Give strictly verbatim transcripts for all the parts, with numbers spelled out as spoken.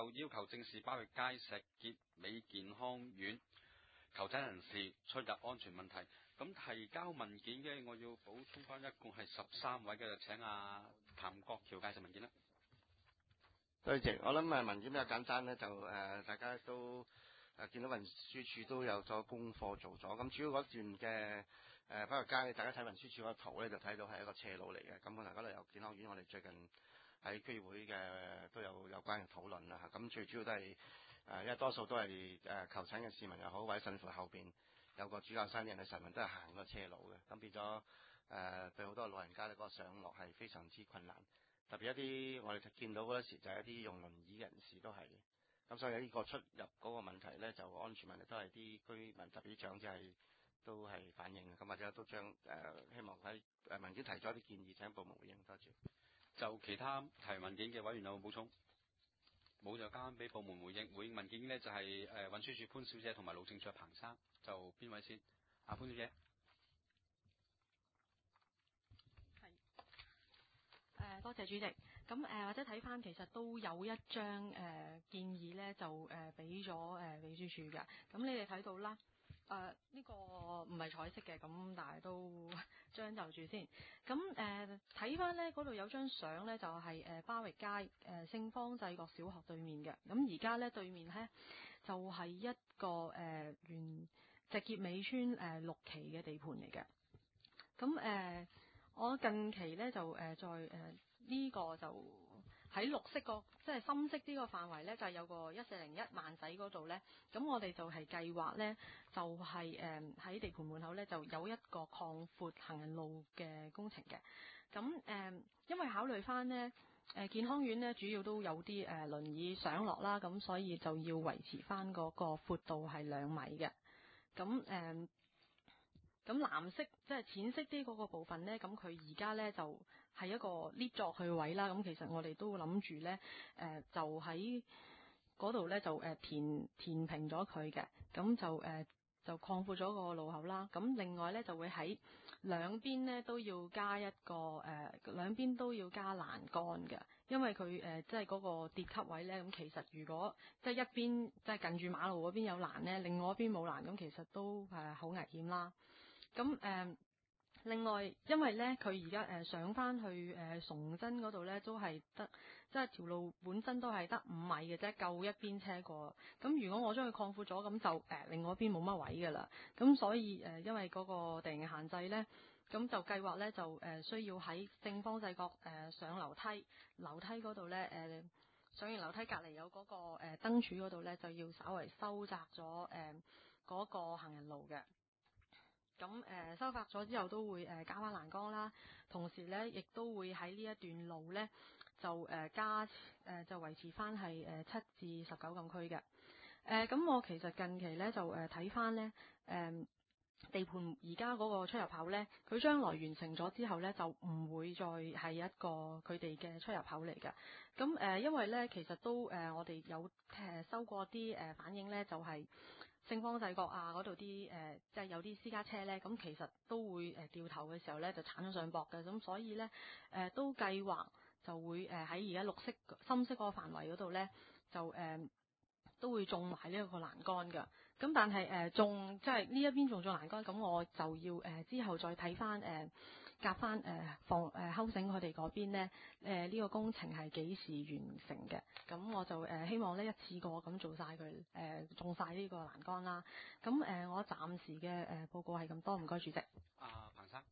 就要求正視巴域街石硤尾健康院求診人士出入安全問題。咁提交文件嘅，我要補充翻，一共係十三位嘅，就請阿、啊、譚國僑介紹文件啦。 對謝，我諗誒文件比較簡單咧，就誒、呃、大家都誒、呃、見到運輸署都有咗功課做咗。咁主要嗰段嘅誒巴域街，大家睇運輸署嗰個圖咧，就睇到係一個斜路嚟嘅。咁可能嗰度有健康院，我哋最近喺區議會嘅都有有關嘅討論啦。咁最主要都係誒、呃，因為多數都係誒、呃、求診嘅市民又好，或者甚至乎後邊有個主教山嘅人嘅市民都係行個斜路嘅。咁變咗誒、呃、對好多老人家咧，嗰個上落係非常之困難。特別一啲我哋見到嗰時就係一啲用輪椅嘅人士都係嘅。咁所以呢個出入嗰個問題咧，就安全問題都係啲居民特別啲長者係都係反映嘅。咁或者都將誒、呃、希望喺誒文件提咗一啲建議，請部門回應。多謝。 就其他提文件嘅委員有冇補充？冇，就交翻俾部門回應。回應文件呢，就係誒運輸署潘小姐同埋路政署彭生。就邊位先？阿、啊、潘小姐。 誒多謝主席，咁誒、呃、或者睇翻其實都有一張誒、呃、建議咧，就誒俾咗誒秘書處嘅，咁你哋睇到啦，誒、呃、呢、這個唔係彩色嘅，咁但係都將就住先。咁誒睇翻咧嗰度有張相咧，就係、是、誒巴域街誒聖方濟各小學對面嘅，咁而家咧對面咧就係、是、一個誒原石硤尾村誒六期嘅地盤嚟嘅，咁誒。呃我近期咧就誒、呃、在誒呢、呃這個就喺綠色個即係深色呢個範圍咧，就係、有個一四零一萬仔嗰度咧。咁我哋就係計劃咧，就係誒喺地盤門口咧就有一個擴闊行人路嘅工程嘅。咁誒、呃，因為考慮翻咧誒健康院咧主要都有啲誒、呃、輪椅上落啦，咁所以就要維持翻嗰個闊度係兩米嘅。咁誒。呃咁藍色即係淺色啲嗰個部分咧，咁佢而家咧就係、是、一個 lift 咗去位啦。咁其實我哋都諗住咧，誒、呃、就喺嗰度咧就誒、呃、填填平咗佢嘅，咁就誒、呃、就擴闊咗個路口啦。咁另外咧就會喺兩邊咧都要加一個誒、呃、兩邊都要加欄杆嘅，因為佢誒、呃、即係嗰個跌級位咧。咁其實如果即係一邊即係近住馬路嗰邊有欄咧，另外一邊冇欄，咁其實都係好危險啦。咁誒、呃，另外因為咧，佢而家誒上翻去誒、呃、崇真嗰度咧，都係得即係條路本身都係得五米嘅啫，夠一邊車過。咁如果我將佢擴闊咗，咁就誒、呃、另外一邊冇乜位噶啦。咁所以誒、呃，因為嗰個地形限制咧，咁就計劃咧就誒、呃、需要喺聖方濟各誒上樓梯樓梯嗰度咧誒上完樓梯隔離有嗰、那個誒、呃、燈柱嗰度咧，就要稍微收窄咗誒嗰個行人路嘅。咁誒、呃、收窄咗之後都會誒、呃、加翻欄杆啦，同時咧亦都會喺呢一段路咧就誒、呃、加誒、呃、就維持翻係誒七至十九禁區嘅。誒、呃、咁我其實近期咧就誒睇翻咧誒地盤而家嗰個出入口咧，佢將來完成咗之後咧就唔會再係一個佢哋嘅出入口嚟嘅。咁誒、呃、因為咧其實都誒、呃、我哋有誒、呃、收過啲誒、呃、反映咧，就係、是。聖方濟各啊，嗰度啲誒，即係有啲私家車咧，咁其實都會誒、呃、掉頭嘅時候咧，就鏟咗上膊嘅，咁所以咧誒、呃、都計劃就會誒喺而家綠色深色嗰個範圍嗰度咧，就誒、呃、都會種埋呢一個欄杆㗎。咁但係誒種即係呢一邊仲種欄杆，咁我就要誒、呃、之後再睇翻誒夾翻誒放誒修整佢哋嗰邊咧誒呢、呃這個工程係幾時完成嘅？咁我就誒、呃、希望呢一次過咁做晒佢誒種晒呢個欄杆啦。咁誒、呃、我暫時嘅誒、呃、報告係咁多，唔該主席。 阿彭生。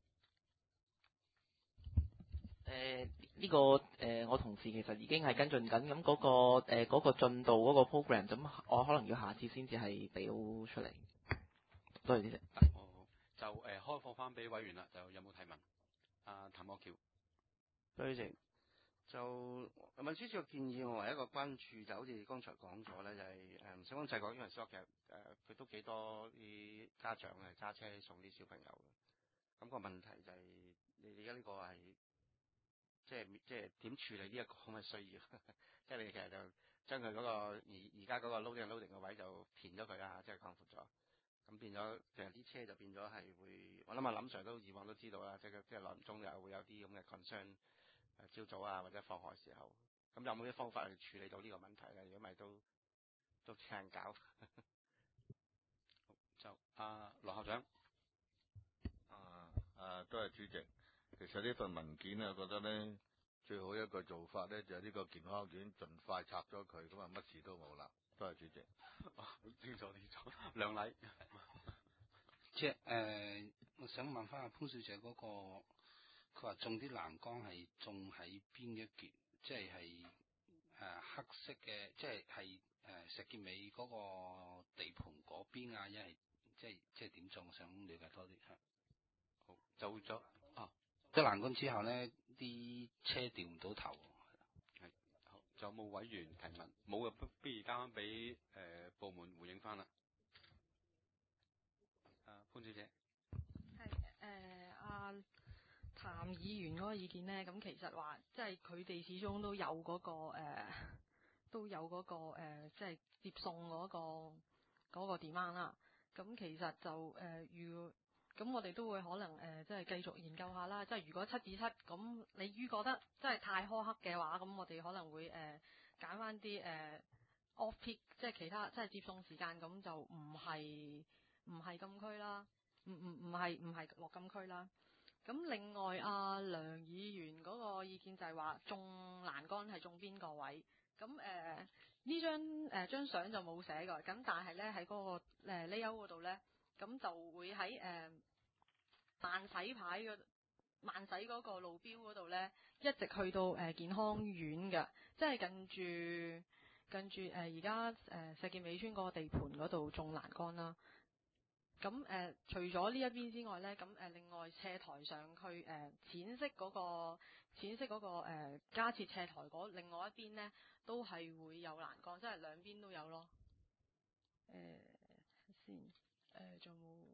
誒呢個誒我同事其實已經係跟進緊，咁嗰個誒嗰個進度嗰個 program，咁我可能要下次先至係俾到出嚟。多謝主席。 哦，就誒、呃、開放翻俾委員啦，就有冇提問？阿譚國僑。 多謝。就運輸署嘅建議，我唯一一個關注就好似剛才講咗咧，就係誒聖方濟各因為所其實誒佢都幾多啲家長係揸車送啲小朋友嘅，咁、那個問題就係、是、你而家呢個係即係即係點處理呢一個咁嘅需要？即係你其實就將佢嗰個而而家嗰個 loading loading 嘅位就填咗佢啦，即係擴闊咗，咁變咗其實啲車就變咗係會，我諗阿林 Sir 都以往都知道啦，即係即係耐唔中又會有啲咁嘅 concern。誒朝早啊，或者放學時候， 咁有冇啲方法去處理到呢個問題咧？如果唔係都都請人搞。 就阿羅校長。 啊啊，多謝主席。其實呢份文件咧，我覺得咧最好一個做法咧就係呢個健康院盡快拆咗佢，咁啊乜事都冇啦。多謝主席。 好清楚清楚。梁禮。 即係誒，我想問翻阿潘小姐嗰、那個，佢話種啲欄杆係種喺邊一橛？即係係誒黑色嘅，即係係誒石硤尾嗰個地盤嗰邊啊，一係即係即係點種？我想了解多啲嚇。 好，就咗啊！ 即係欄杆之後咧，啲車調唔到頭。 係好，仲有冇委員提問？冇啊，不不如交翻俾誒部門回應翻啦。啊，潘小姐。 係誒阿譚議員嗰個意見咧，咁其實話即係佢哋始終都有嗰、個、呃、都有嗰、個、呃、即係接送嗰、個嗰、個 demand 啦。咁其實就誒、呃、如咁我哋都會可能誒、呃、即係繼續研究下啦。即係如果七至七咁，你於覺得即係太苛刻嘅話，咁我哋可能會誒揀翻啲誒 off peak，即係其他即係接送時間，咁就唔係唔係禁區啦，唔唔唔係唔係落禁區啦。咁另外阿、啊、梁議員嗰個意見就係話種欄杆係種邊個位？咁誒呢張誒張相就冇寫㗎，咁但係咧喺嗰個誒 layout 嗰度咧，咁就會喺誒、呃、慢駛牌嘅慢駛嗰個路標嗰度咧，一直去到誒、呃、健康院嘅，即係近住近住誒而家誒石硤尾村嗰個地盤嗰度種欄杆啦。咁誒、呃，除咗呢一邊之外咧，咁誒、呃、另外斜台上去誒、呃、淺色嗰、嗰個淺色嗰、嗰個、呃、加設斜台嗰另外一邊咧，都係會有欄杆，即係兩邊都有咯。誒、呃、先誒仲冇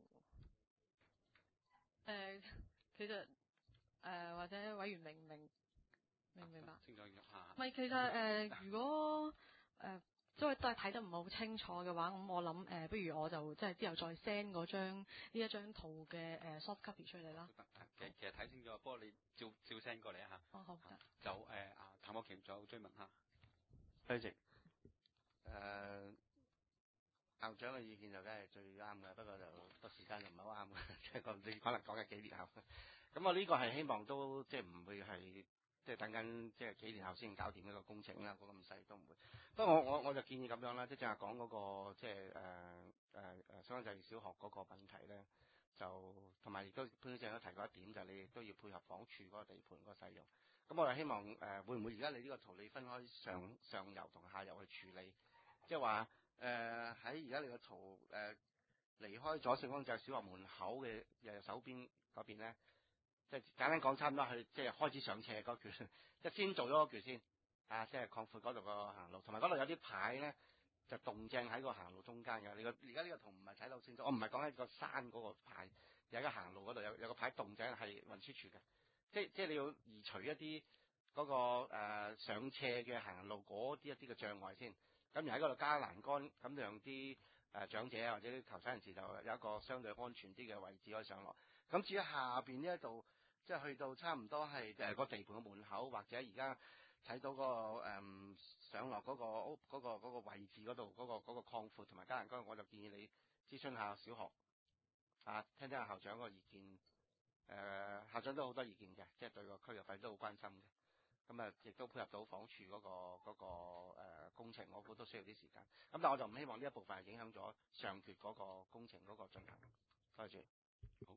誒，其實誒、呃、或者委員明唔明明唔明白？ 清楚嘅嚇。 唔係，其實誒、呃、如果誒。呃即係都係睇得唔係好清楚嘅話，咁我諗誒、呃，不如我就即係之後再 send 嗰張呢一張圖嘅誒、呃、soft copy 出嚟啦。 其實其實睇清楚，不過你照照 send 過嚟啊嚇。 哦，好得。 就誒啊，譚國權仲有追問下。 主席，誒校長嘅意見就梗係最啱嘅，不過就個時間就唔係好啱嘅，即係講你可能講緊幾年後。咁我呢個係希望都即係唔會係。即係等緊，即係幾年後先搞掂呢個工程啦。嗰咁細都唔會。不過我我我就建議咁樣啦，即係正係講嗰個即係誒誒誒雙濟小學嗰個問題咧，就同埋亦都潘小姐都提過一點，就係、是、你亦都要配合房署嗰個地盤嗰個使用。咁我就希望誒、呃、會唔會而家你呢個圖你分開上上游同下游去處理，即係話誒喺而家你個圖誒、呃、離開咗聖芳濟小學門口嘅誒手邊嗰邊咧。即係簡單講，差唔多去即係開始上斜嗰橛，即係先做咗嗰橛先，啊，即係擴闊嗰度個行路，同埋嗰度有啲牌咧就動正喺個行路中間嘅。你個而家呢個圖唔係睇到清楚，我唔係講喺個山嗰個牌，有一個行路嗰度有有個牌動正係運輸處嘅，即係即係你要移除一啲嗰、嗰個、呃、上斜嘅行路嗰啲一啲嘅障礙先，咁而喺嗰度加欄杆，咁讓啲誒長者或者啲求生人士就有一個相對安全啲嘅位置可以上落。咁至於下邊呢一度。即係去到差唔多係誒個地盤嘅門口，或者而家睇到、嗰個誒、嗯、上落嗰、嗰個屋嗰、嗰個嗰個位置嗰度嗰個嗰、嗰個擴闊同埋加欄杆，我就建議你諮詢下小學啊，聽聽下校長個意見。誒、呃、校長都好多意見嘅，即係對個區域費都好關心嘅。咁啊，亦都配合到房署嗰、嗰個嗰、嗰個呃、工程，我估都需要啲時間。咁但係我就唔希望呢一部分係影響咗上橛嗰個工程嗰個進行。多謝。 好。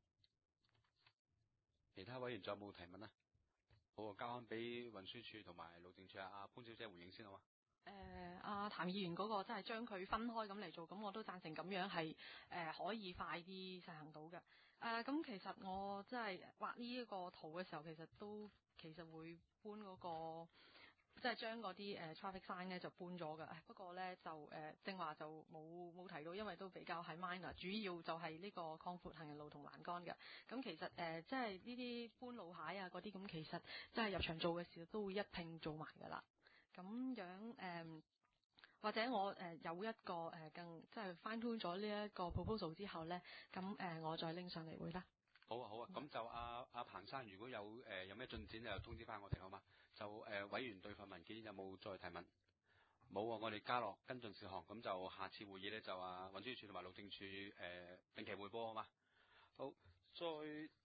其他委員仲有冇提問啊？好，交翻俾運輸署同埋路政署阿潘小姐回應先好嘛？ 誒，阿譚議員嗰個真係將佢分開咁嚟做，咁我都贊成咁樣係誒、呃、可以快啲實行到嘅。誒、呃，咁其實我真係畫呢一個圖嘅時候，其實都其實會搬嗰、那個。即係將嗰啲誒 traffic sign 咧就搬咗㗎，不過咧就誒正話就冇冇提到，因為都比較係 minor，主要就係呢個擴闊行人路同欄杆嘅。咁其實誒、呃、即係呢啲搬路牌啊嗰啲，咁其實即係入場做嘅時候都會一併做埋㗎啦。咁樣誒、呃，或者我誒、呃、有一個誒、呃、更即係 fine tune 咗呢一個 proposal 之後咧，咁誒、呃、我再拎上嚟會啦。 好啊好啊，咁就阿阿彭生如果有誒、呃、有咩進展就通知翻我哋好嘛？就就誒、呃、委員對份文件有冇再提問？冇啊，我哋加落跟進事項，咁就下次會議咧就話運輸署同埋路政署誒、呃、定期匯報啊嘛。好，再。